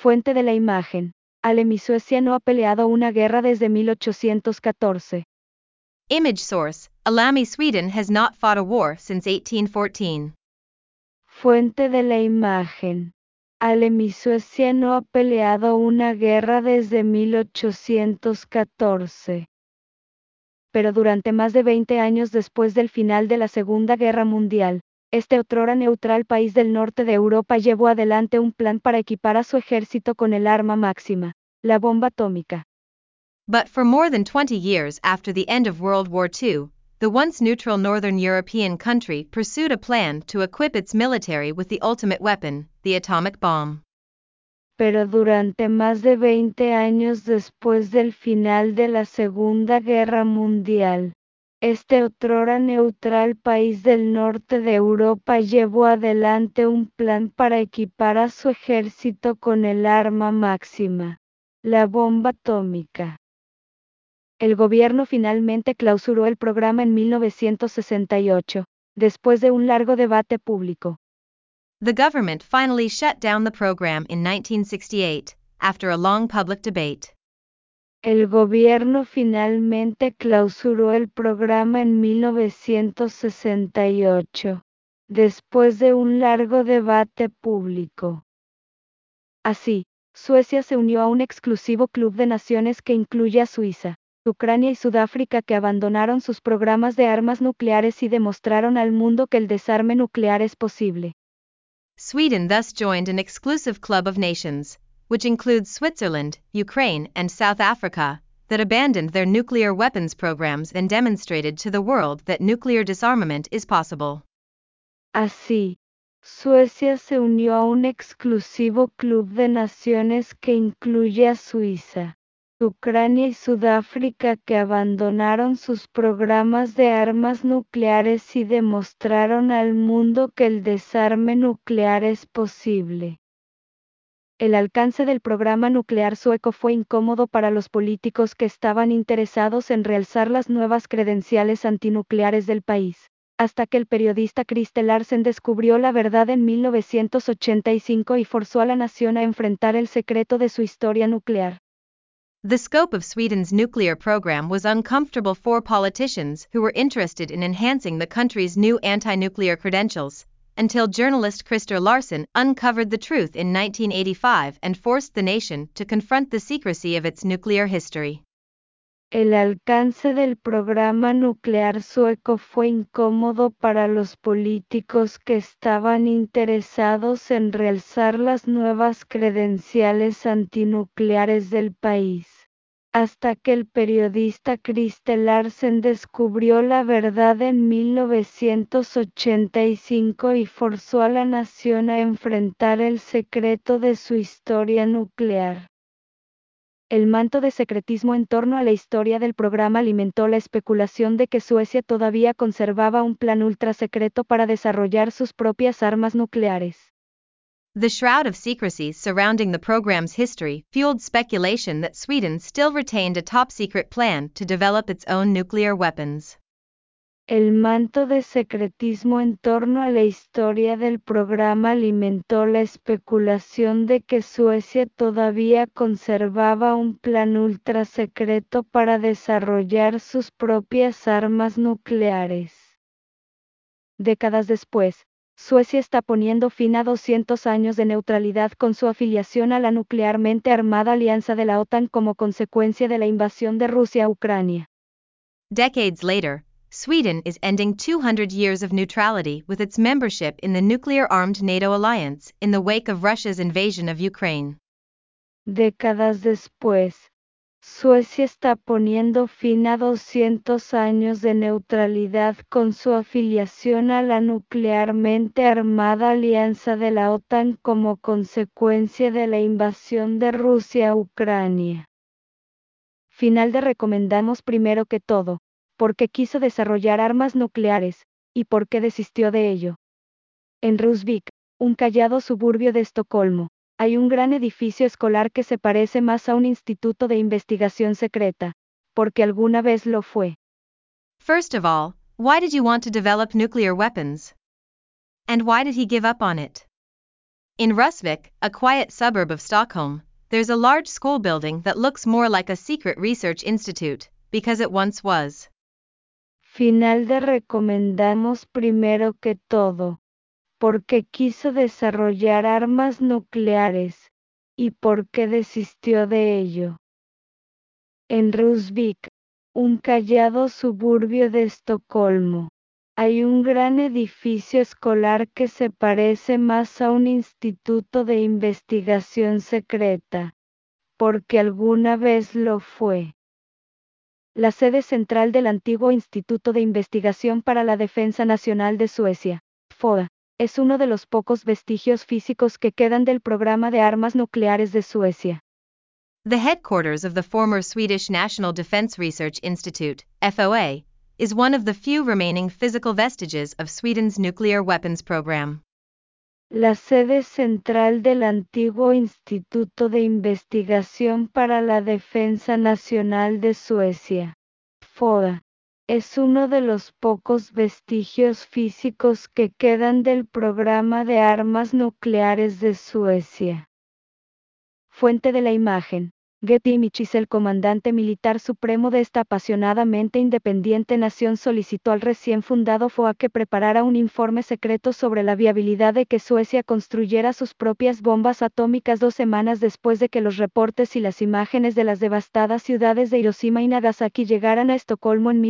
Fuente de la imagen. Alem y Suecia no ha peleado una guerra desde 1814. Image source, Alami Sweden has not fought a war since 1814. Fuente de la imagen. Alem y Suecia no ha peleado una guerra desde 1814. Pero durante más de 20 años después del final de la Segunda Guerra Mundial, este otrora neutral país del norte de Europa llevó adelante un plan para equipar a su ejército con el arma máxima, la bomba atómica. But for more than 20 years after the end of World War II, the once neutral Northern European country pursued a plan to equip its military with the ultimate weapon, the atomic bomb. Pero durante más de 20 años después del final de la Segunda Guerra Mundial, este otrora neutral país del norte de Europa llevó adelante un plan para equipar a su ejército con el arma máxima, la bomba atómica. El gobierno finalmente clausuró el programa en 1968, después de un largo debate público. The government finally shut down the program in 1968, after a long public debate. El gobierno finalmente clausuró el programa en 1968, después de un largo debate público. Así, Suecia se unió a un exclusivo club de naciones que incluye a Suiza, Ucrania y Sudáfrica que abandonaron sus programas de armas nucleares y demostraron al mundo que el desarme nuclear es posible. Sweden thus joined an exclusive club of nations, which includes Switzerland, Ukraine, and South Africa, that abandoned their nuclear weapons programs and demonstrated to the world that nuclear disarmament is possible. Así, Suecia se unió a un exclusivo club de naciones que incluye a Suiza, Ucrania y Sudáfrica que abandonaron sus programas de armas nucleares y demostraron al mundo que el desarme nuclear es posible. El alcance del programa nuclear sueco fue incómodo para los políticos que estaban interesados en realzar las nuevas credenciales antinucleares del país, hasta que el periodista Christer Larsen descubrió la verdad en 1985 y forzó a la nación a enfrentar el secreto de su historia nuclear. The scope of Sweden's nuclear program was uncomfortable for politicians who were interested in enhancing the country's new anti-nuclear credentials, until journalist Christer Larsen uncovered the truth in 1985 and forced the nation to confront the secrecy of its nuclear history. El alcance del programa nuclear sueco fue incómodo para los políticos que estaban interesados en realzar las nuevas credenciales antinucleares del país, hasta que el periodista Christer Larsen descubrió la verdad en 1985 y forzó a la nación a enfrentar el secreto de su historia nuclear. El manto de secretismo en torno a la historia del programa alimentó la especulación de que Suecia todavía conservaba un plan ultra secreto para desarrollar sus propias armas nucleares. The shroud of secrecy surrounding the program's history fueled speculation that Sweden still retained a top-secret plan to develop its own nuclear weapons. El manto de secretismo en torno a la historia del programa alimentó la especulación de que Suecia todavía conservaba un plan ultra secreto para desarrollar sus propias armas nucleares. Décadas después, Suecia está poniendo fin a 200 años de neutralidad con su afiliación a la nuclearmente armada alianza de la OTAN como consecuencia de la invasión de Rusia a Ucrania. Decades later, Sweden is ending 200 years of neutrality with its membership in the nuclear-armed NATO alliance in the wake of Russia's invasion of Ukraine. Décadas después, Suecia está poniendo fin a 200 años de neutralidad con su afiliación a la nuclearmente armada alianza de la OTAN como consecuencia de la invasión de Rusia a Ucrania. Final de recomendamos primero que todo, por qué quiso desarrollar armas nucleares, y por qué desistió de ello. En Rusvik, un callado suburbio de Estocolmo, hay un gran edificio escolar que se parece más a un instituto de investigación secreta, porque alguna vez lo fue. First of all, why did you want to develop nuclear weapons? And why did he give up on it? In Rusvik, a quiet suburb of Stockholm, there's a large school building that looks more like a secret research institute, because it once was. Final de recomendamos primero que todo, porque quiso desarrollar armas nucleares, y porque desistió de ello. En Rusvik, un callado suburbio de Estocolmo, hay un gran edificio escolar que se parece más a un instituto de investigación secreta, porque alguna vez lo fue. La sede central del antiguo Instituto de Investigación para la Defensa Nacional de Suecia, FOA, es uno de los pocos vestigios físicos que quedan del programa de armas nucleares de Suecia. The headquarters of the former Swedish National Defense Research Institute, FOA, is one of the few remaining physical vestiges of Sweden's nuclear weapons program. La sede central del antiguo Instituto de Investigación para la Defensa Nacional de Suecia, FOA, es uno de los pocos vestigios físicos que quedan del programa de armas nucleares de Suecia. Fuente de la imagen: Getty Images. El comandante militar supremo de esta apasionadamente independiente nación solicitó al recién fundado FOA que preparara un informe secreto sobre la viabilidad de que Suecia construyera sus propias bombas atómicas 2 semanas después de que los reportes y las imágenes de las devastadas ciudades de Hiroshima y Nagasaki llegaran a Estocolmo en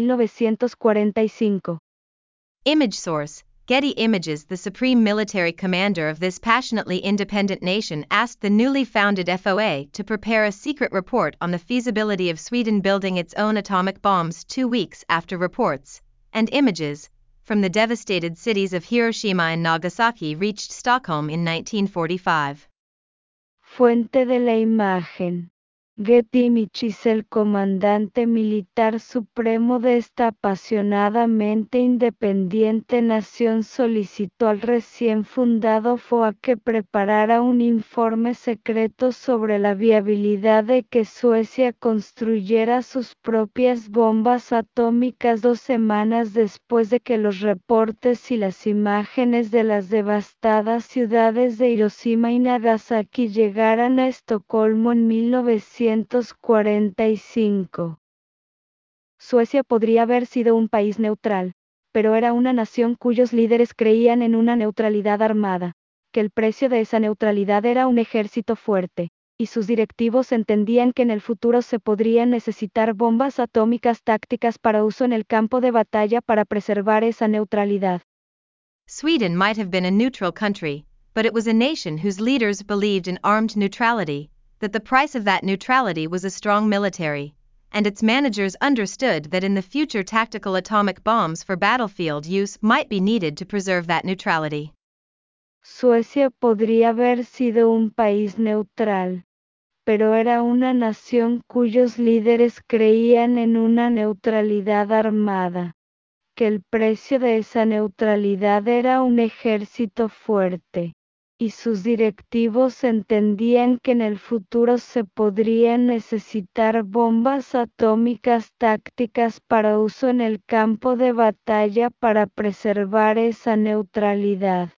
1945. Image source: Getty Images. The supreme military commander of this passionately independent nation asked the newly founded FOA to prepare a secret report on the feasibility of Sweden building its own atomic bombs 2 weeks after reports and images from the devastated cities of Hiroshima and Nagasaki reached Stockholm in 1945. Fuente de la imagen: Getty Images. El comandante militar supremo de esta apasionadamente independiente nación solicitó al recién fundado FOA que preparara un informe secreto sobre la viabilidad de que Suecia construyera sus propias bombas atómicas 2 semanas después de que los reportes y las imágenes de las devastadas ciudades de Hiroshima y Nagasaki llegaran a Estocolmo en 1945. Suecia podría haber sido un país neutral, pero era una nación cuyos líderes creían en una neutralidad armada, que el precio de esa neutralidad era un ejército fuerte, y sus directivos entendían que en el futuro se podrían necesitar bombas atómicas tácticas para uso en el campo de batalla para preservar esa neutralidad. Sweden might have been a neutral country, but it was a nation whose leaders believed in armed neutrality, that the price of that neutrality was a strong military, and its managers understood that in the future tactical atomic bombs for battlefield use might be needed to preserve that neutrality. Suecia podría haber sido un país neutral, pero era una nación cuyos líderes creían en una neutralidad armada, que el precio de esa neutralidad era un ejército fuerte, y sus directivos entendían que en el futuro se podrían necesitar bombas atómicas tácticas para uso en el campo de batalla para preservar esa neutralidad.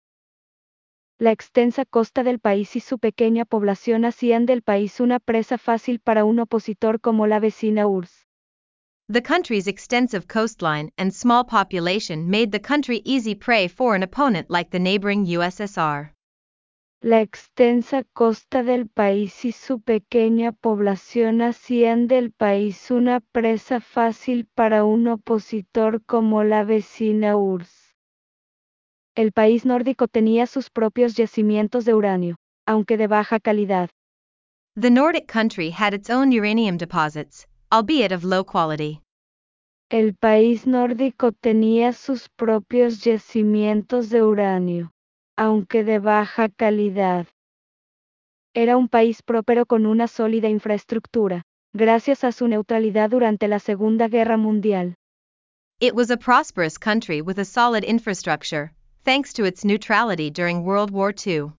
La extensa costa del país y su pequeña población hacían del país una presa fácil para un opositor como la vecina URSS. The country's extensive coastline and small population made the country easy prey for an opponent like the neighboring USSR. La extensa costa del país y su pequeña población hacían del país una presa fácil para un opositor como la vecina URSS. El país nórdico tenía sus propios yacimientos de uranio, aunque de baja calidad. The Nordic country had its own uranium deposits, albeit of low quality. El país nórdico tenía sus propios yacimientos de uranio, aunque de baja calidad. Era un país próspero con una sólida infraestructura, gracias a su neutralidad durante la Segunda Guerra Mundial. It was a prosperous country with a solid infrastructure, thanks to its neutrality during World War II.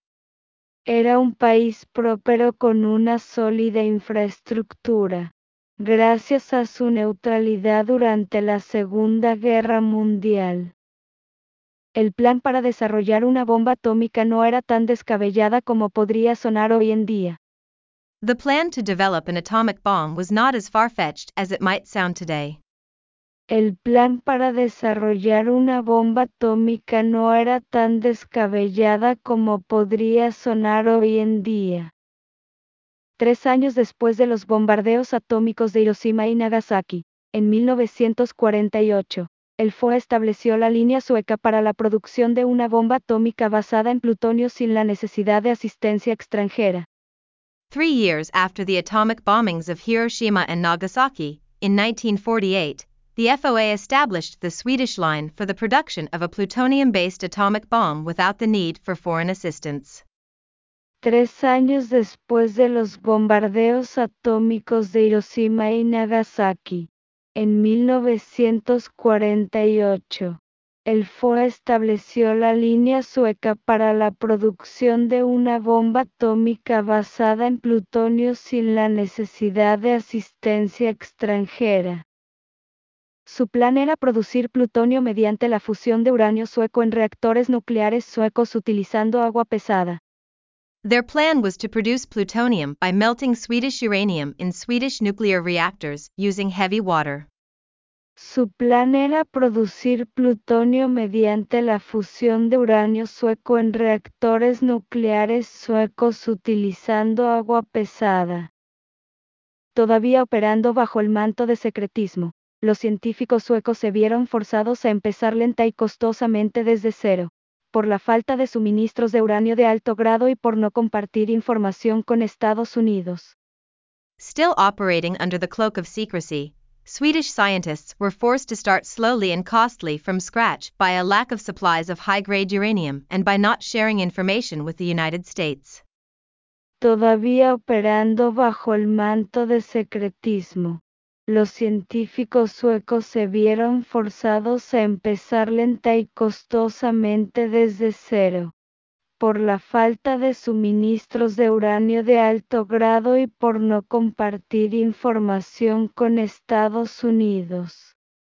Era un país próspero con una sólida infraestructura, gracias a su neutralidad durante la Segunda Guerra Mundial. El plan para desarrollar una bomba atómica no era tan descabellada como podría sonar hoy en día. The plan to develop an atomic bomb was not as far-fetched as it might sound today. El plan para desarrollar una bomba atómica no era tan descabellada como podría sonar hoy en día. 3 años después de los bombardeos atómicos de Hiroshima y Nagasaki, en 1948, el FOA estableció la línea sueca para la producción de una bomba atómica basada en plutonio sin la necesidad de asistencia extranjera. 3 years after the atomic bombings of Hiroshima and Nagasaki, in 1948, the FOA established the Swedish line for the production of a plutonium-based atomic bomb without the need for foreign assistance. 3 años después de los bombardeos atómicos de Hiroshima y Nagasaki, en 1948, el FOA estableció la línea sueca para la producción de una bomba atómica basada en plutonio sin la necesidad de asistencia extranjera. Su plan era producir plutonio mediante la fusión de uranio sueco en reactores nucleares suecos utilizando agua pesada. Their plan was to produce plutonium by melting Swedish uranium in Swedish nuclear reactors using heavy water. Su plan era producir plutonio mediante la fusión de uranio sueco en reactores nucleares suecos utilizando agua pesada. Todavía operando bajo el manto de secretismo, los científicos suecos se vieron forzados a empezar lenta y costosamente desde cero, por la falta de suministros de uranio de alto grado y por no compartir información con Estados Unidos. Still operating under the cloak of secrecy, Swedish scientists were forced to start slowly and costly from scratch by a lack of supplies of high-grade uranium and by not sharing information with the United States. Todavía operando bajo el manto de secretismo, los científicos suecos se vieron forzados a empezar lenta y costosamente desde cero, por la falta de suministros de uranio de alto grado y por no compartir información con Estados Unidos.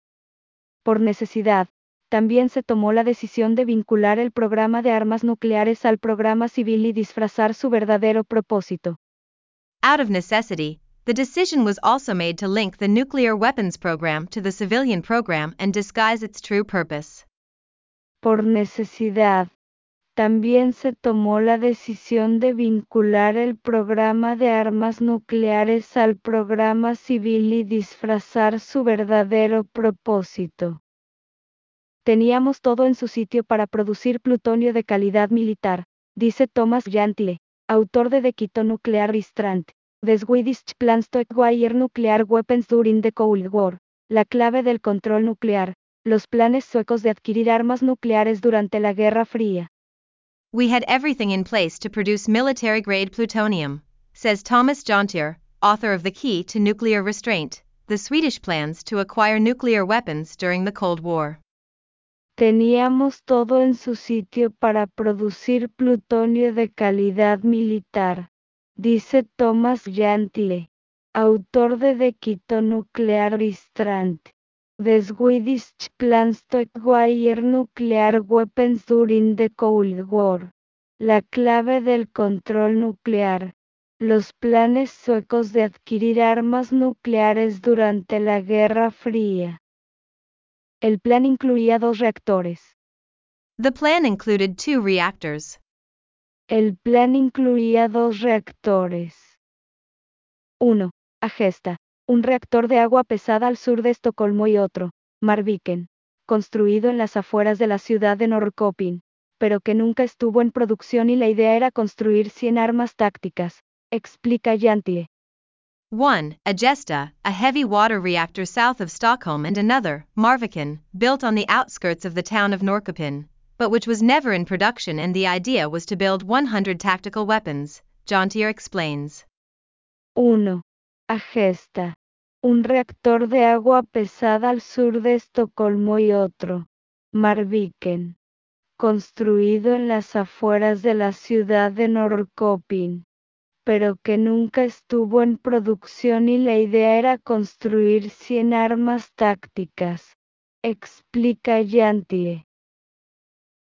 Por necesidad, también se tomó la decisión de vincular el programa de armas nucleares al programa civil y disfrazar su verdadero propósito. Out of necessity, the decision was also made to link the nuclear weapons program to the civilian program and disguise its true purpose. Por necesidad, también se tomó la decisión de vincular el programa de armas nucleares al programa civil y disfrazar su verdadero propósito. Teníamos todo en su sitio para producir plutonio de calidad militar, dice Thomas Gentile, autor de The Nuclear Restraint, The Swedish Plans to Acquire Nuclear Weapons During the Cold War, la clave del control nuclear, los planes suecos de adquirir armas nucleares durante la Guerra Fría. We had everything in place to produce military-grade plutonium, says Thomas Jontier, author of The Key to Nuclear Restraint, the Swedish plans to acquire nuclear weapons during the Cold War. Teníamos todo en su sitio para producir plutonio de calidad militar, dice Thomas Gentile, autor de The Nuclear Restraint, The Swedish Plans to Acquire Nuclear Weapons During the Cold War, la clave del control nuclear, los planes suecos de adquirir armas nucleares durante la Guerra Fría. El plan incluía 2 reactores. The plan included 2 reactors. El plan incluía 2 reactores. 1. Agesta, un reactor de agua pesada al sur de Estocolmo y otro, Marviken, construido en las afueras de la ciudad de Norrköping, pero que nunca estuvo en producción y la idea era construir 100 armas tácticas, explica Gentile. 1. Agesta, a heavy water reactor south of Stockholm, and another, Marviken, built on the outskirts of the town of Norrköping, but which was never in production, and the idea was to build 100 tactical weapons, Jontier explains. 1. Agesta, un reactor de agua pesada al sur de Estocolmo y otro, Marviken, construido en las afueras de la ciudad de Norrköping, pero que nunca estuvo en producción y la idea era construir 100 armas tácticas, explica Gentile.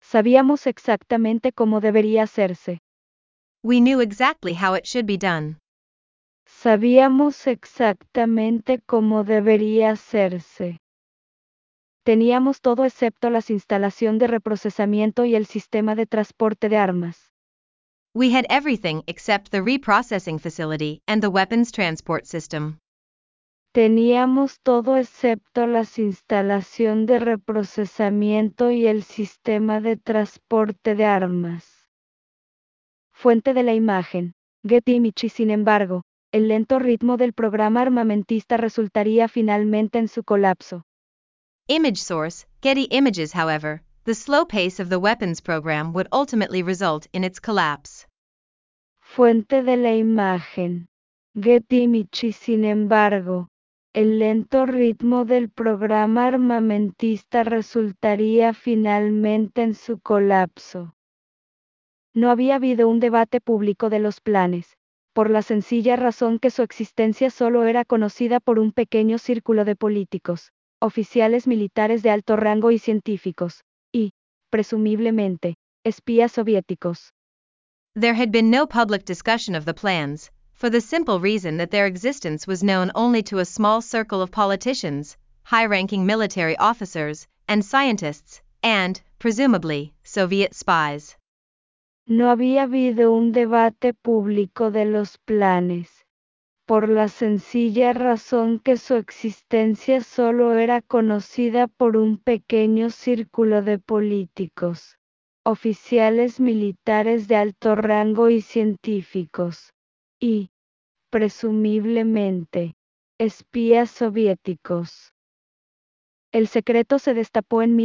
Sabíamos exactamente cómo debería hacerse. We knew exactly how it should be done. Sabíamos exactamente cómo debería hacerse. Teníamos todo excepto la instalación de reprocesamiento y el sistema de transporte de armas. We had everything except the reprocessing facility and the weapons transport system. Teníamos todo excepto la instalación de reprocesamiento y el sistema de transporte de armas. Fuente de la imagen. Getty Images. Sin embargo, el lento ritmo del programa armamentista resultaría finalmente en su colapso. Image source, Getty Images. However, the slow pace of the weapons program would ultimately result in its collapse. Fuente de la imagen. Getty Images. Sin embargo, el lento ritmo del programa armamentista resultaría finalmente en su colapso. No había habido un debate público de los planes, por la sencilla razón que su existencia solo era conocida por un pequeño círculo de políticos, oficiales militares de alto rango y científicos, y, presumiblemente, espías soviéticos. There had been no public discussion of the plans, for the simple reason that their existence was known only to a small circle of politicians, high-ranking military officers, and scientists, and, presumably, Soviet spies. No había habido un debate público de los planes, por la sencilla razón que su existencia solo era conocida por un pequeño círculo de políticos, oficiales militares de alto rango y científicos, y, presumiblemente, espías soviéticos. El secreto se destapó en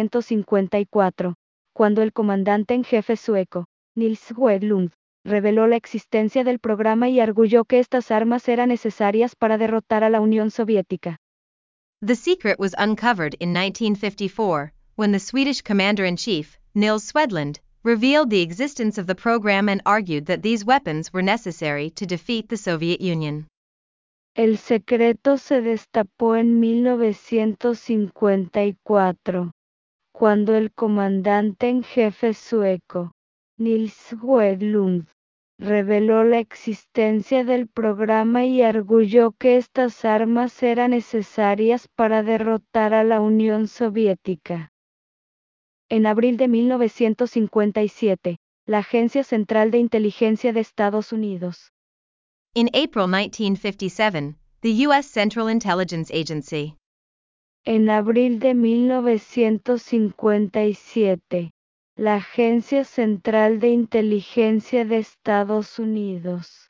1954, cuando el comandante en jefe sueco, Nils Wedlund, reveló la existencia del programa y arguyó que estas armas eran necesarias para derrotar a la Unión Soviética. The secret was uncovered in 1954, when the Swedish commander-in-chief, Nils Swedlund, revealed the existence of the program and argued that these weapons were necessary to defeat the Soviet Union. El secreto se destapó en 1954, cuando el comandante en jefe sueco, Nils Wedlund, reveló la existencia del programa y arguyó que estas armas eran necesarias para derrotar a la Unión Soviética. En abril de 1957, la Agencia Central de Inteligencia de Estados Unidos. In April 1957, the U.S. Central Intelligence Agency. En abril de 1957, la Agencia Central de Inteligencia de Estados Unidos,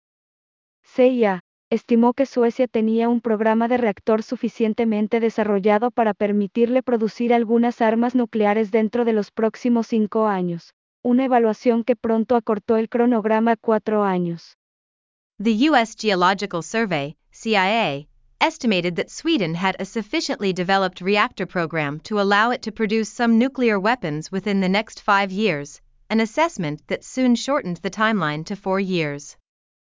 CIA, estimó que Suecia tenía un programa de reactor suficientemente desarrollado para permitirle producir algunas armas nucleares dentro de los próximos 5 años, una evaluación que pronto acortó el cronograma a 4 años. The U.S. Geological Survey, CIA, estimated that Sweden had a sufficiently developed reactor program to allow it to produce some nuclear weapons within the next 5 years, an assessment that soon shortened the timeline to 4 years.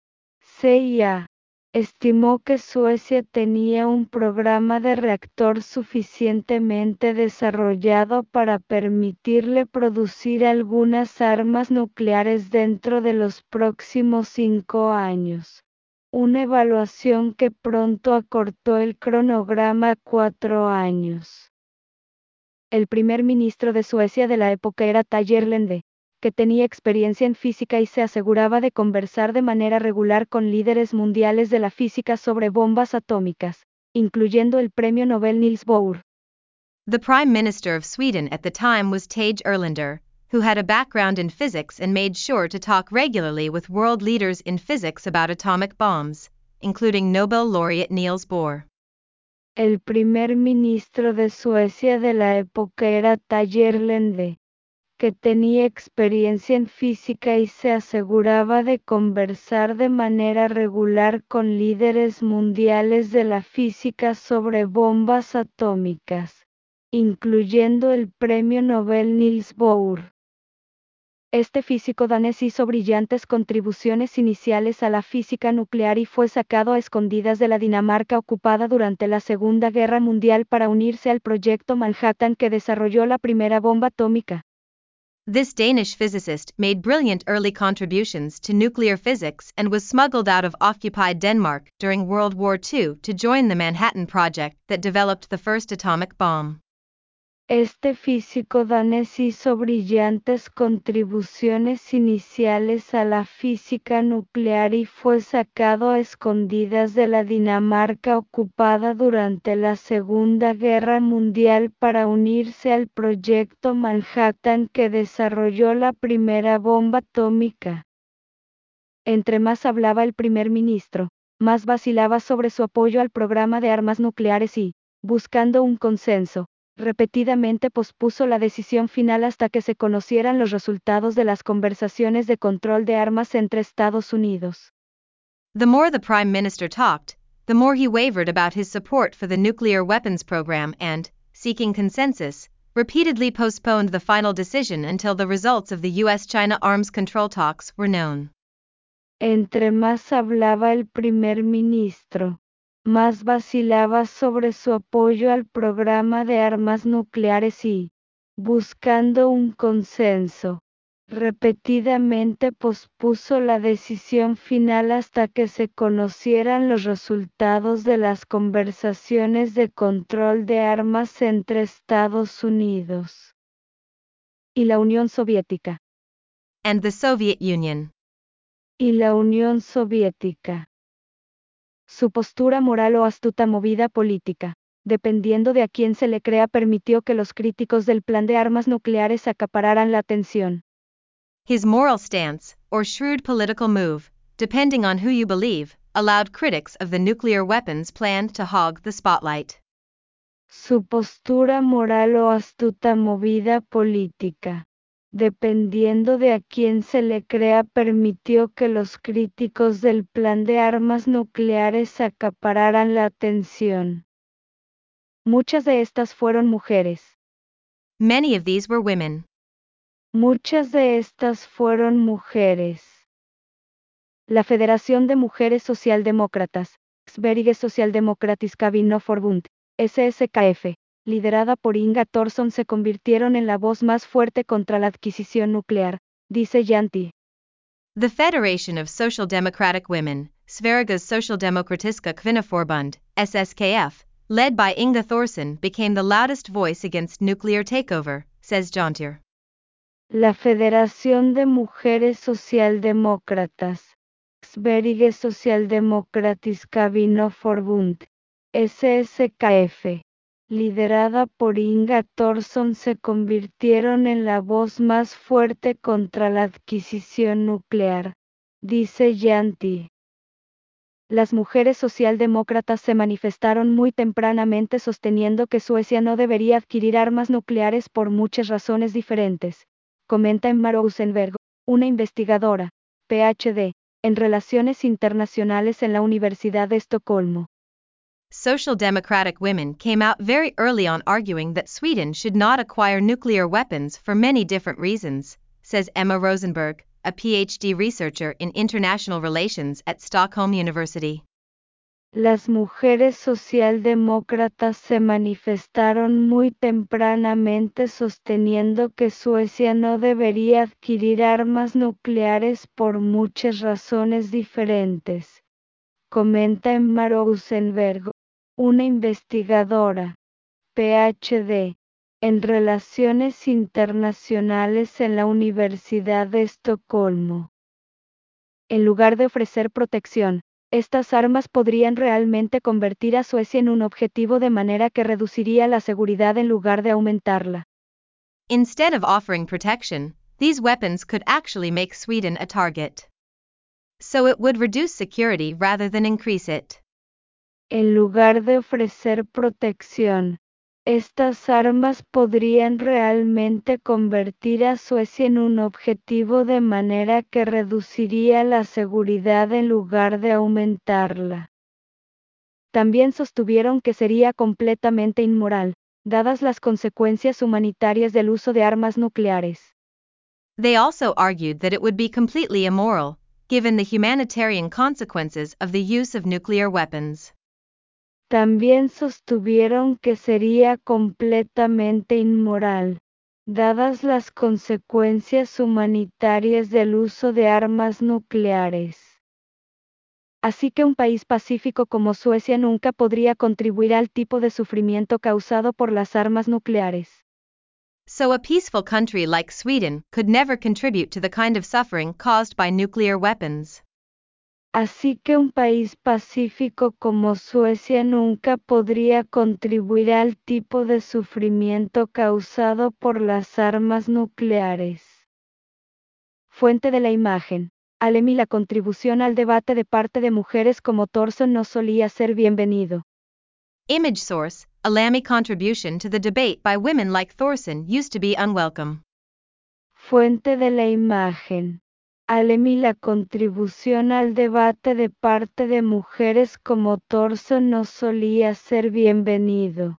CIA estimó que Suecia tenía un programa de reactor suficientemente desarrollado para permitirle producir algunas armas nucleares dentro de los próximos 5 años, una evaluación que pronto acortó el cronograma a 4 años. El primer ministro de Suecia de la época era Tage Erlander, que tenía experiencia en física y se aseguraba de conversar de manera regular con líderes mundiales de la física sobre bombas atómicas, incluyendo el premio Nobel Niels Bohr. The Prime Minister of Sweden at the time was Tage Erlander, who had a background in physics and made sure to talk regularly with world leaders in physics about atomic bombs, including Nobel laureate Niels Bohr. El primer ministro de Suecia de la época era Tage Erlander, que tenía experiencia en física y se aseguraba de conversar de manera regular con líderes mundiales de la física sobre bombas atómicas, incluyendo el premio Nobel Niels Bohr. Este físico danés hizo brillantes contribuciones iniciales a la física nuclear y fue sacado a escondidas de la Dinamarca ocupada durante la Segunda Guerra Mundial para unirse al proyecto Manhattan que desarrolló la primera bomba atómica. This Danish physicist made brilliant early contributions to nuclear physics and was smuggled out of occupied Denmark during World War II to join the Manhattan Project that developed the first atomic bomb. Este físico danés hizo brillantes contribuciones iniciales a la física nuclear y fue sacado a escondidas de la Dinamarca ocupada durante la Segunda Guerra Mundial para unirse al Proyecto Manhattan que desarrolló la primera bomba atómica. Entre más hablaba el primer ministro, más vacilaba sobre su apoyo al programa de armas nucleares y, buscando un consenso, repetidamente pospuso la decisión final hasta que se conocieran los resultados de las conversaciones de control de armas entre Estados Unidos. The more the Prime Minister talked, the more he wavered about his support for the nuclear weapons program and, seeking consensus, repeatedly postponed the final decision until the results of the US-China arms control talks were known. Entre más hablaba el primer ministro, más vacilaba sobre su apoyo al programa de armas nucleares y, buscando un consenso, repetidamente pospuso la decisión final hasta que se conocieran los resultados de las conversaciones de control de armas entre Estados Unidos y la Unión Soviética. And the Soviet Union. Y la Unión Soviética. Su postura moral o astuta movida política, dependiendo de a quién se le crea, permitió que los críticos del plan de armas nucleares acapararan la atención. His moral stance, or shrewd political move, depending on who you believe, allowed critics of the nuclear weapons plan to hog the spotlight. Su postura moral o astuta movida política, dependiendo de a quién se le crea, permitió que los críticos del plan de armas nucleares acapararan la atención. Muchas de estas fueron mujeres. Many of these were women. Muchas de estas fueron mujeres. La Federación de Mujeres Socialdemócratas, Sveriges Socialdemokratiska Kvinnoforbund, SSKF, liderada por Inga Thorsson, se convirtieron en la voz más fuerte contra la adquisición nuclear, dice Yanti. The Federation of Social Democratic Women, Sveriges Socialdemokratiska Kvinnoforbund, SSKF, led by Inga Thorsson, became the loudest voice against nuclear takeover, says Jontir. La Federación de Mujeres Socialdemócratas, Sveriges Socialdemokratiska Kvinnoforbund, SSKF, liderada por Inga Thorsson, se convirtieron en la voz más fuerte contra la adquisición nuclear, dice Yanti. Las mujeres socialdemócratas se manifestaron muy tempranamente sosteniendo que Suecia no debería adquirir armas nucleares por muchas razones diferentes, comenta Emma Rosenberg, una investigadora, PhD, en Relaciones Internacionales en la Universidad de Estocolmo. Social democratic women came out very early on arguing that Sweden should not acquire nuclear weapons for many different reasons, says Emma Rosenberg, a PhD researcher in international relations at Stockholm University. Las mujeres socialdemócratas se manifestaron muy tempranamente sosteniendo que Suecia no debería adquirir armas nucleares por muchas razones diferentes, comenta Emma Rosenberg, una investigadora, PhD, en Relaciones Internacionales en la Universidad de Estocolmo. En lugar de ofrecer protección, estas armas podrían realmente convertir a Suecia en un objetivo de manera que reduciría la seguridad en lugar de aumentarla. Instead of offering protection, these weapons could actually make Sweden a target. So it would reduce security rather than increase it. En lugar de ofrecer protección, estas armas podrían realmente convertir a Suecia en un objetivo de manera que reduciría la seguridad en lugar de aumentarla. También sostuvieron que sería completamente inmoral, dadas las consecuencias humanitarias del uso de armas nucleares. They also argued that it would be completely immoral, given the humanitarian consequences of the use of nuclear weapons. También sostuvieron que sería completamente inmoral, dadas las consecuencias humanitarias del uso de armas nucleares. Así que un país pacífico como Suecia nunca podría contribuir al tipo de sufrimiento causado por las armas nucleares. So a peaceful country like Sweden could never contribute to the kind of suffering caused by nuclear weapons. Así que un país pacífico como Suecia nunca podría contribuir al tipo de sufrimiento causado por las armas nucleares. Fuente de la imagen. Alemi. La contribución al debate de parte de mujeres como Thorson no solía ser bienvenido. Image source, Alemi contribution to the debate by women like Thorson used to be unwelcome. Fuente de la imagen. Alemi. La contribución al debate de parte de mujeres como Thorson no solía ser bienvenido.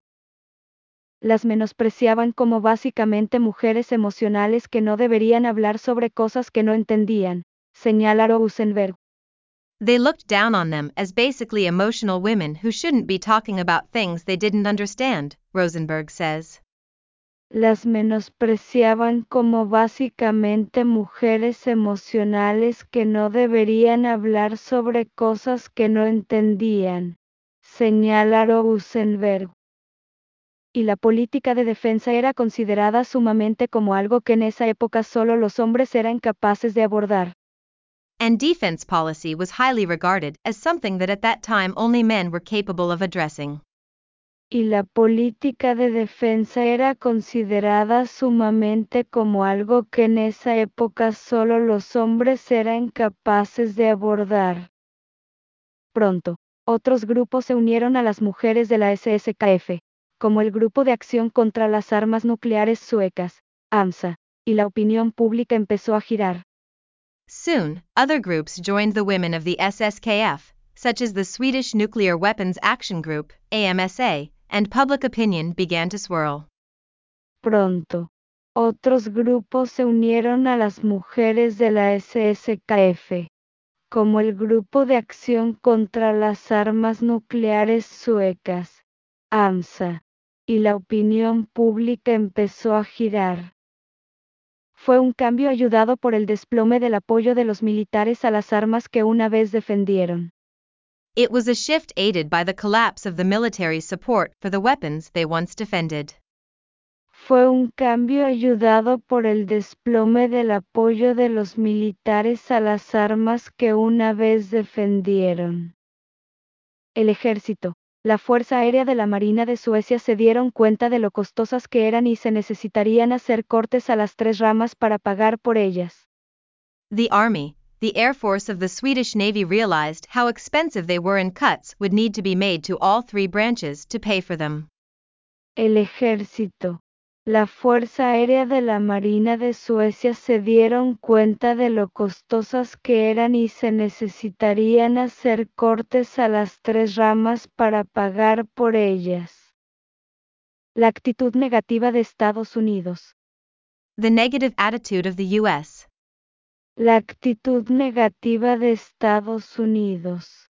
Las menospreciaban como básicamente mujeres emocionales que no deberían hablar sobre cosas que no entendían, señala Rosenberg. They looked down on them as basically emotional women who shouldn't be talking about things they didn't understand, Rosenberg says. Las menospreciaban como básicamente mujeres emocionales que no deberían hablar sobre cosas que no entendían, señala Rosenberg. Y la política de defensa era considerada sumamente como algo que en esa época solo los hombres eran capaces de abordar. And defense policy was highly regarded as something that at that time only men were capable of addressing. Y la política de defensa era considerada sumamente como algo que en esa época solo los hombres eran capaces de abordar. Pronto, otros grupos se unieron a las mujeres de la SSKF, como el Grupo de Acción contra las Armas Nucleares Suecas, AMSA, y la opinión pública empezó a girar. Soon, other groups joined the women of the SSKF, such as the Swedish Nuclear Weapons Action Group, AMSA, and public opinion began to swirl. Pronto, otros grupos se unieron a las mujeres de la SSKF, como el Grupo de Acción contra las Armas Nucleares Suecas, AMSA, y la opinión pública empezó a girar. Fue un cambio ayudado por el desplome del apoyo de los militares a las armas que una vez defendieron. It was a shift aided by the collapse of the military support for the weapons they once defended. Fue un cambio ayudado por el desplome del apoyo de los militares a las armas que una vez defendieron. El ejército, la Fuerza Aérea de la Marina de Suecia se dieron cuenta de lo costosas que eran y se necesitarían hacer cortes a las tres ramas para pagar por ellas. The Army, the Air Force of the Swedish Navy realized how expensive they were and cuts would need to be made to all three branches to pay for them. El ejército, la Fuerza Aérea de la Marina de Suecia se dieron cuenta de lo costosas que eran y se necesitarían hacer cortes a las tres ramas para pagar por ellas. La actitud negativa de Estados Unidos. The negative attitude of the U.S. La actitud negativa de Estados Unidos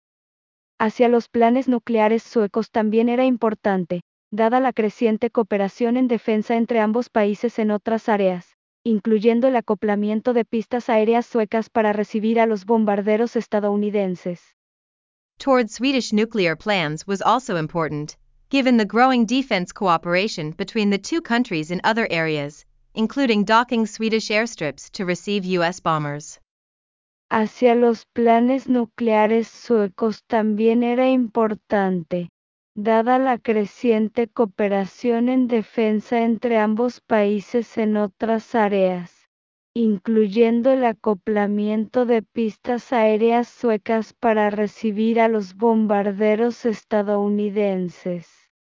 hacia los planes nucleares suecos también era importante, dada la creciente cooperación en defensa entre ambos países en otras áreas, incluyendo el acoplamiento de pistas aéreas suecas para recibir a los bombarderos estadounidenses. Towards Swedish nuclear plans was also important, given the growing defense cooperation between the two countries in other areas, including docking Swedish airstrips to receive U.S. bombers. Hacia los planes nucleares suecos también era importante, dada la creciente cooperación en defensa entre ambos países en otras áreas, incluyendo el acoplamiento de pistas aéreas suecas para recibir a los bombarderos estadounidenses.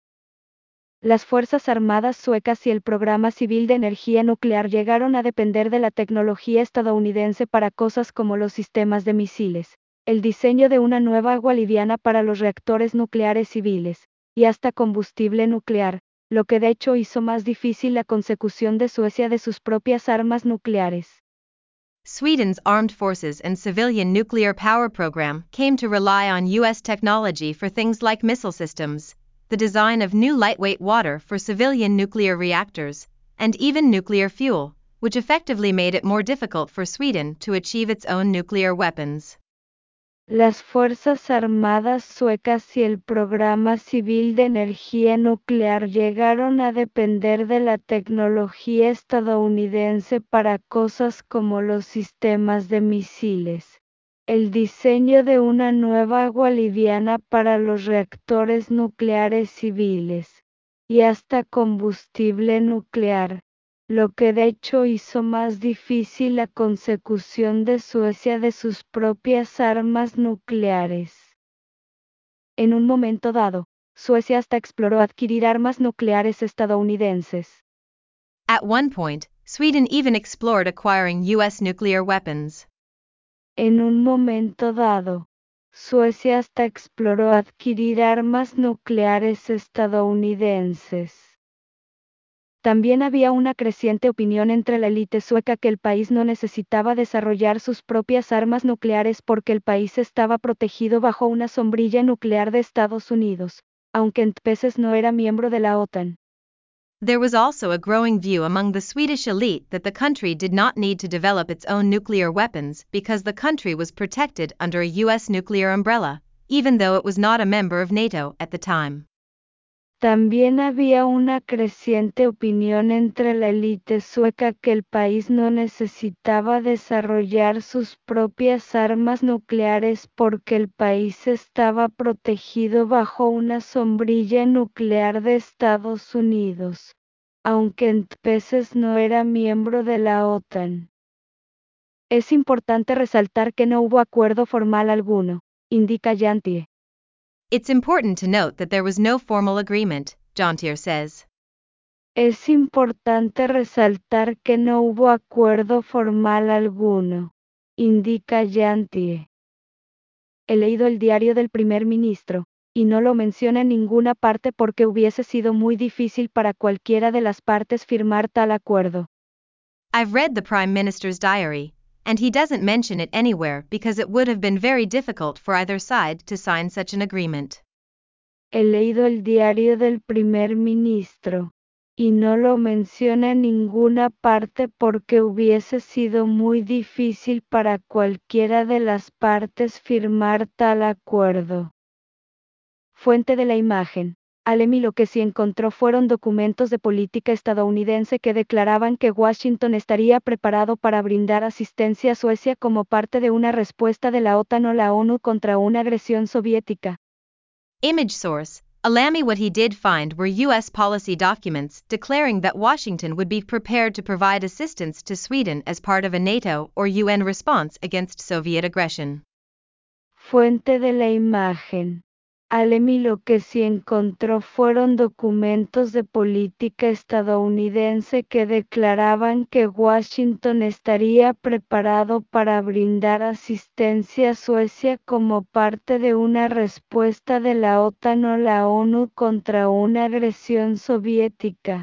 Las Fuerzas Armadas suecas y el Programa Civil de Energía Nuclear llegaron a depender de la tecnología estadounidense para cosas como los sistemas de misiles, el diseño de una nueva agua liviana para los reactores nucleares civiles, y hasta combustible nuclear, lo que de hecho hizo más difícil la consecución de Suecia de sus propias armas nucleares. Sweden's armed forces and civilian nuclear power program came to rely on U.S. technology for things like missile systems, the design of new lightweight water for civilian nuclear reactors, and even nuclear fuel, which effectively made it more difficult for Sweden to achieve its own nuclear weapons. Las Fuerzas Armadas suecas y el Programa Civil de Energía Nuclear llegaron a depender de la tecnología estadounidense para cosas como los sistemas de misiles, el diseño de una nueva agua liviana para los reactores nucleares civiles, y hasta combustible nuclear, lo que de hecho hizo más difícil la consecución de Suecia de sus propias armas nucleares. En un momento dado, Suecia hasta exploró adquirir armas nucleares estadounidenses. At one point, Sweden even explored acquiring U.S. nuclear weapons. En un momento dado, Suecia hasta exploró adquirir armas nucleares estadounidenses. También había una creciente opinión entre la élite sueca que el país no necesitaba desarrollar sus propias armas nucleares porque el país estaba protegido bajo una sombrilla nuclear de Estados Unidos, aunque entonces no era miembro de la OTAN. There was also a growing view among the Swedish elite that the country did not need to develop its own nuclear weapons because the country was protected under a U.S. nuclear umbrella, even though it was not a member of NATO at the time. También había una creciente opinión entre la élite sueca que el país no necesitaba desarrollar sus propias armas nucleares porque el país estaba protegido bajo una sombrilla nuclear de Estados Unidos, aunque entonces no era miembro de la OTAN. Es importante resaltar que no hubo acuerdo formal alguno, indica Jantie. It's important to note that there was no formal agreement, Jantier says. Es importante resaltar que no hubo acuerdo formal alguno, indica Jantie. He leído el diario del primer ministro, y no lo menciona en ninguna parte porque hubiese sido muy difícil para cualquiera de las partes firmar tal acuerdo. I've read the Prime Minister's diary, and he doesn't mention it anywhere because it would have been very difficult for either side to sign such an agreement. He leído el diario del primer ministro, y no lo menciona en ninguna parte porque hubiese sido muy difícil para cualquiera de las partes firmar tal acuerdo. Fuente de la imagen. Alemi lo que sí encontró fueron documentos de política estadounidense que declaraban que Washington estaría preparado para brindar asistencia a Suecia como parte de una respuesta de la OTAN o la ONU contra una agresión soviética. Image source: Alami. What he did find were U.S. policy documents declaring that Washington would be prepared to provide assistance to Sweden as part of a NATO or UN response against Soviet aggression. Fuente de la imagen. Alemi lo que sí encontró fueron documentos de política estadounidense que declaraban que Washington estaría preparado para brindar asistencia a Suecia como parte de una respuesta de la OTAN o la ONU contra una agresión soviética.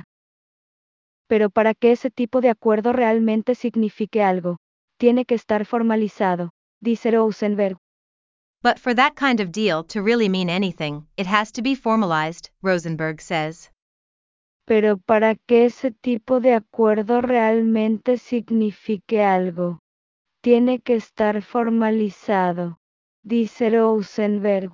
Pero para que ese tipo de acuerdo realmente signifique algo, tiene que estar formalizado, dice Rosenberg. But for that kind of deal to really mean anything, it has to be formalized, Rosenberg says. Pero para que ese tipo de acuerdo realmente signifique algo, tiene que estar formalizado, dice Rosenberg.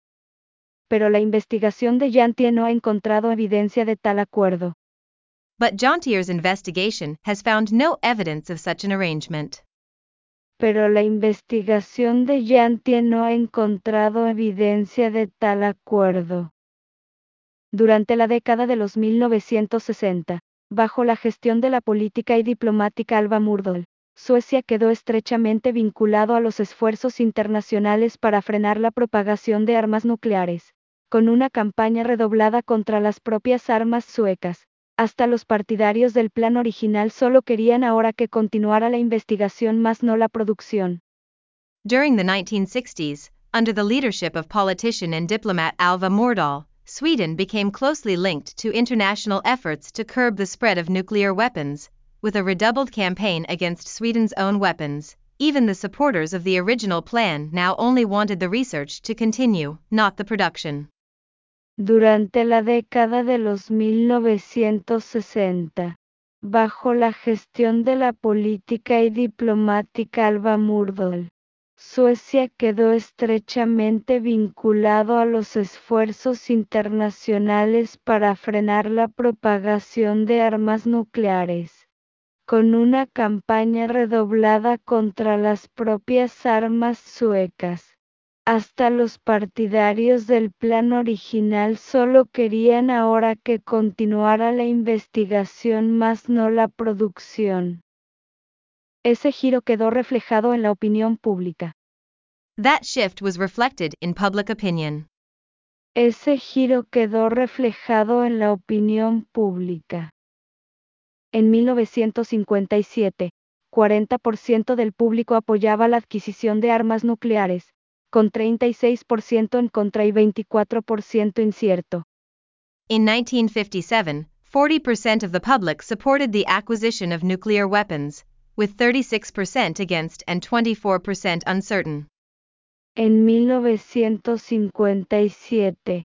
Pero la investigación de Jantie no ha encontrado evidencia de tal acuerdo. But Jantier's investigation has found no evidence of such an arrangement. Pero la investigación de Jantie no ha encontrado evidencia de tal acuerdo. Durante la década de los 1960, bajo la gestión de la política y diplomática Alva Myrdal, Suecia quedó estrechamente vinculado a los esfuerzos internacionales para frenar la propagación de armas nucleares, con una campaña redoblada contra las propias armas suecas. Hasta los partidarios del plan original solo querían ahora que continuara la investigación más no la producción. During the 1960s, under the leadership of politician and diplomat Alva Myrdal, Sweden became closely linked to international efforts to curb the spread of nuclear weapons, with a redoubled campaign against Sweden's own weapons. Even the supporters of the original plan now only wanted the research to continue, not the production. Durante la década de los 1960, Bajo la gestión de la política y diplomática Alva Myrdal, Suecia quedó estrechamente vinculado a los esfuerzos internacionales para frenar la propagación de armas nucleares, con una campaña redoblada contra las propias armas suecas. Hasta los partidarios del plan original solo querían ahora que continuara la investigación más no la producción. Ese giro quedó reflejado en la opinión pública. That shift was reflected in public opinion. Ese giro quedó reflejado en la opinión pública. En 1957, 40% del público apoyaba la adquisición de armas nucleares, con 36% en contra y 24% incierto. In 1957, 40% of the public supported the acquisition of nuclear weapons, with 36% against and 24% uncertain. En 1957,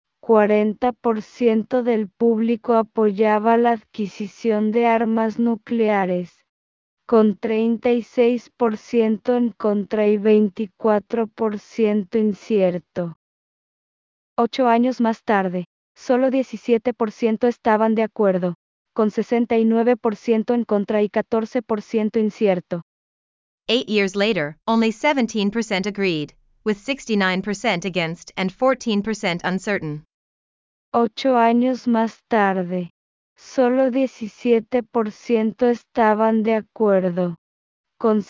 40% del público apoyaba la adquisición de armas nucleares, con 36% en contra y 24% incierto. 8 años más tarde, solo 17% estaban de acuerdo, con 69% en contra y 14% incierto. 8 years later, only 17% agreed, with 69% against and 14% uncertain. 8 años más tarde, solo 17% estaban de acuerdo, con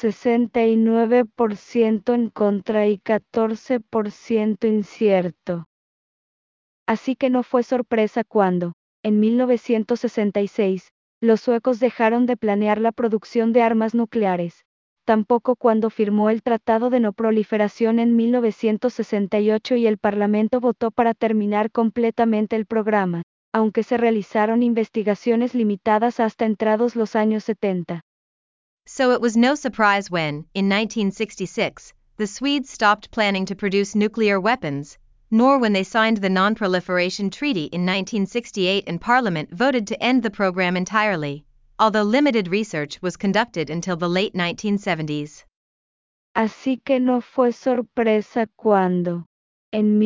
69% en contra y 14% incierto. Así que no fue sorpresa cuando, en 1966, los suecos dejaron de planear la producción de armas nucleares, tampoco cuando firmó el Tratado de No Proliferación en 1968 y el Parlamento votó para terminar completamente el programa, aunque se realizaron investigaciones limitadas hasta entrados los años 70. So it was no surprise when, in 1966, the Swedes stopped planning to produce nuclear weapons, nor when they signed the Non-Proliferation Treaty in 1968 and Parliament voted to end the program entirely, although limited research was conducted until the late 1970s. Así que no fue sorpresa cuando, en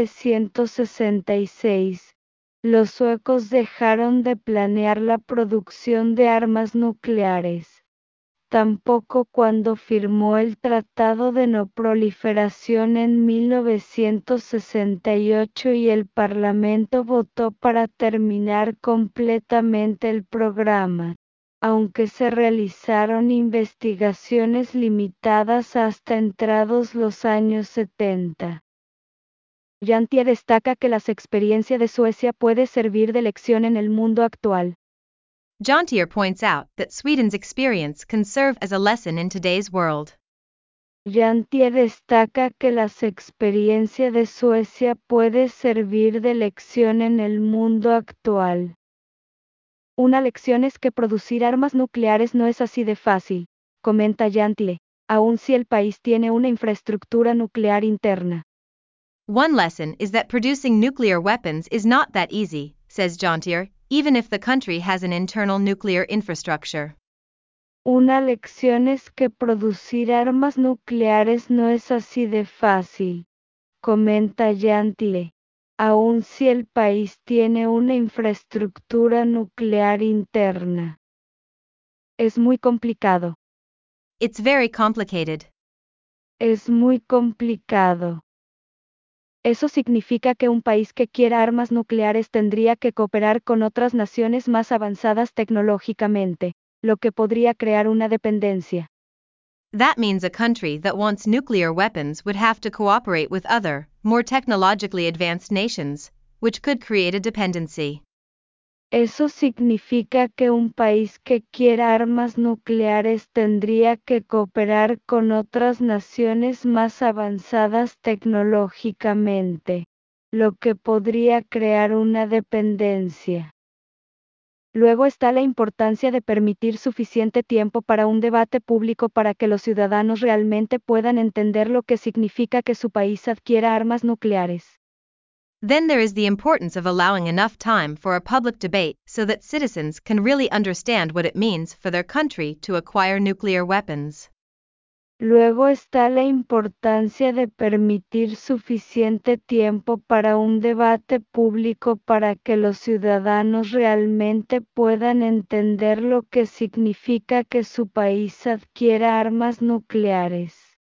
1966, los suecos dejaron de planear la producción de armas nucleares. Tampoco cuando firmó el Tratado de No Proliferación en 1968 y el Parlamento votó para terminar completamente el programa, aunque se realizaron investigaciones limitadas hasta entrados los años 70. Jantje destaca que las experiencias de Suecia puede servir de lección en el mundo actual. Jantje points out that Sweden's experience can serve as a lesson in today's world. Jantje destaca que las experiencias de Suecia puede servir de lección en el mundo actual. Una lección es que producir armas nucleares no es así de fácil, comenta Jantje, aun si el país tiene una infraestructura nuclear interna. One lesson is that producing nuclear weapons is not that easy, says Jantje, even if the country has an internal nuclear infrastructure. Una lección es que producir armas nucleares no es así de fácil, comenta Jantje, aun si el país tiene una infraestructura nuclear interna. Es muy complicado. It's very complicated. Es muy complicado. Eso significa que un país que quiera armas nucleares tendría que cooperar con otras naciones más avanzadas tecnológicamente, lo que podría crear una dependencia. That means a country that wants nuclear weapons would have to cooperate with other, more technologically advanced nations, which could create a dependency. Eso significa que un país que quiera armas nucleares tendría que cooperar con otras naciones más avanzadas tecnológicamente, lo que podría crear una dependencia. Luego está la importancia de permitir suficiente tiempo para un debate público para que los ciudadanos realmente puedan entender lo que significa que su país adquiera armas nucleares. Then there is the importance of allowing enough time for a public debate so that citizens can really understand what it means for their country to acquire nuclear weapons. Luego está la importancia de permitir suficiente tiempo para un debate público para que los ciudadanos realmente puedan entender lo que significa que su país adquiera armas nucleares.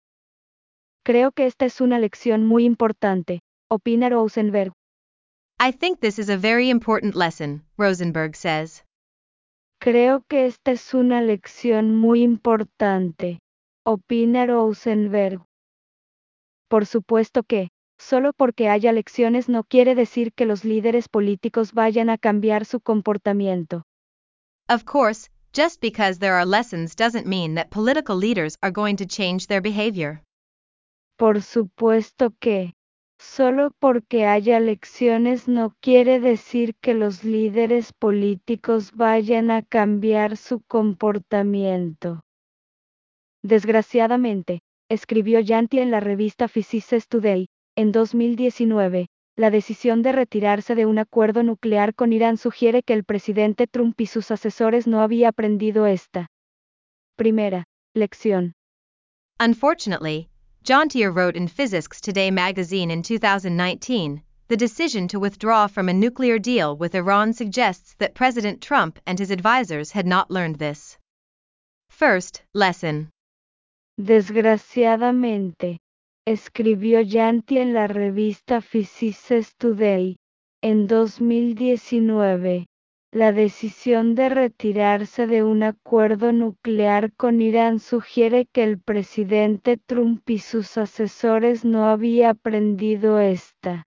Creo que esta es una lección muy importante, opina Rosenberg. I think this is a very important lesson, Rosenberg says. Creo que esta es una lección muy importante, opina Rosenberg. Por supuesto que, solo porque haya lecciones no quiere decir que los líderes políticos vayan a cambiar su comportamiento. Of course, just because there are lessons doesn't mean that political leaders are going to change their behavior. Por supuesto que, solo porque haya lecciones no quiere decir que los líderes políticos vayan a cambiar su comportamiento. Desgraciadamente, escribió Yanti en la revista Physicists Today, en 2019, la decisión de retirarse de un acuerdo nuclear con Irán sugiere que el presidente Trump y sus asesores no habían aprendido esta primera lección. Unfortunately, Jantier wrote in Physics Today magazine in 2019, the decision to withdraw from a nuclear deal with Iran suggests that President Trump and his advisors had not learned this first lesson. Desgraciadamente, escribió Yanti en la revista Physicists Today, en 2019, la decisión de retirarse de un acuerdo nuclear con Irán sugiere que el presidente Trump y sus asesores no habían aprendido esta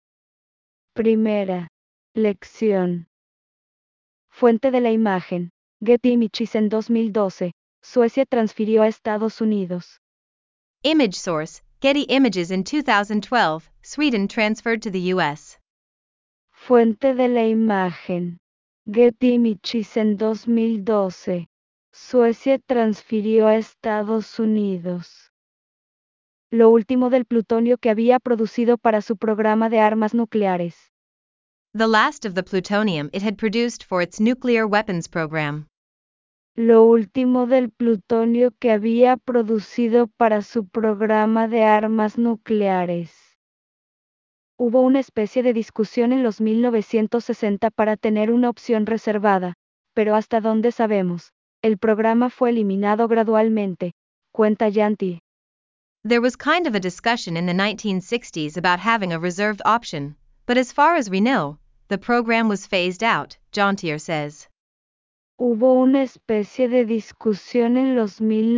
primera lección. Fuente de la imagen, Getty Images en 2012, Suecia transfirió a Estados Unidos. Image source, Getty Images in 2012, Sweden transferred to the U.S. Fuente de la imagen, Getty Images en 2012, Suecia transfirió a Estados Unidos lo último del plutonio que había producido para su programa de armas nucleares. The last of the plutonium it had produced for its nuclear weapons program. Lo último del plutonio que había producido para su programa de armas nucleares. Hubo una especie de discusión en los 1960 para tener una opción reservada, pero hasta donde sabemos, el programa fue eliminado gradualmente, cuenta Yanti. There was kind of a discussion in the 1960s about having a reserved option, but as far as we know, the program was phased out, Jantier says. Hubo una especie de discusión en los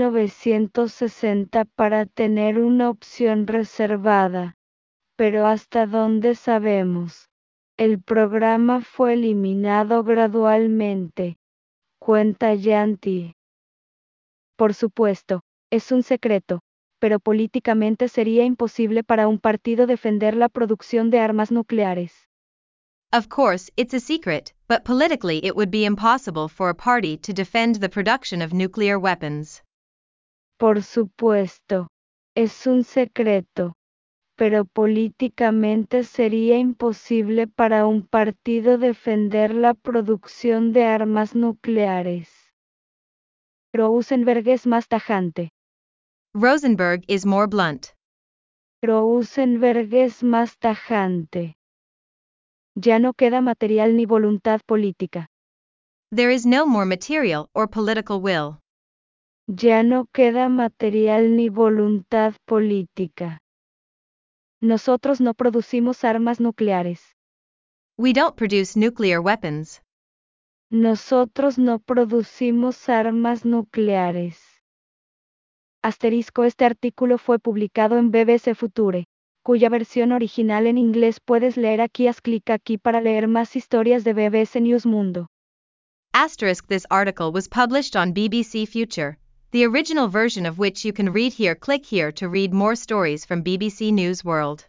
1960 para tener una opción reservada, pero hasta donde sabemos, el programa fue eliminado gradualmente, cuenta Yanti. Por supuesto, es un secreto, pero políticamente sería imposible para un partido defender la producción de armas nucleares. Of course, it's a secret, but politically it would be impossible for a party to defend the production of nuclear weapons. Por supuesto, es un secreto, pero políticamente sería imposible para un partido defender la producción de armas nucleares. Rosenberg es más tajante. Rosenberg is more blunt. Rosenberg es más tajante. Ya no queda material ni voluntad política. There is no more material or political will. Ya no queda material ni voluntad política. Nosotros no producimos armas nucleares. We don't produce nuclear weapons. Nosotros no producimos armas nucleares. Este artículo fue publicado en BBC Future, cuya versión original en inglés puedes leer aquí. Haz clic aquí para leer más historias de BBC News Mundo. This article was published on BBC Future, the original version of which you can read here. Click here to read more stories from BBC News World.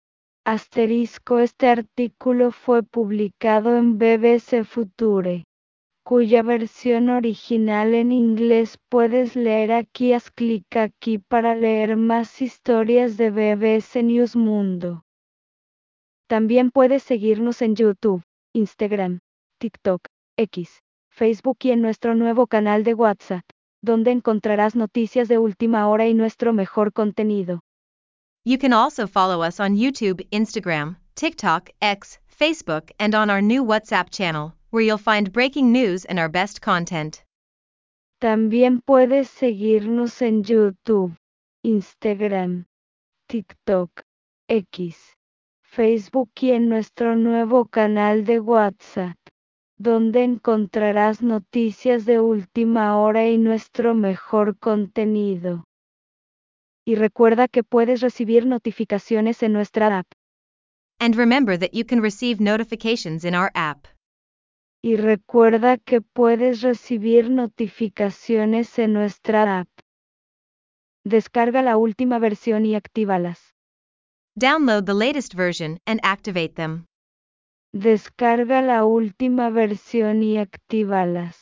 Este artículo fue publicado en BBC Future, cuya versión original en inglés puedes leer aquí. Haz clic aquí para leer más historias de BBC News Mundo. También puedes seguirnos en YouTube, Instagram, TikTok, X, Facebook y en nuestro nuevo canal de WhatsApp, donde encontrarás noticias de última hora y nuestro mejor contenido. You can also follow us on YouTube, Instagram, TikTok, X, Facebook, and on our new WhatsApp channel, where you'll find breaking news and our best content. También puedes seguirnos en YouTube, Instagram, TikTok, X, Facebook y en nuestro nuevo canal de WhatsApp, donde encontrarás noticias de última hora y nuestro mejor contenido. Y recuerda que puedes recibir notificaciones en nuestra app. And remember that you can receive notifications in our app. Y recuerda que puedes recibir notificaciones en nuestra app. Descarga la última versión y actívalas. Download the latest version and activate them. Descarga la última versión y actívalas.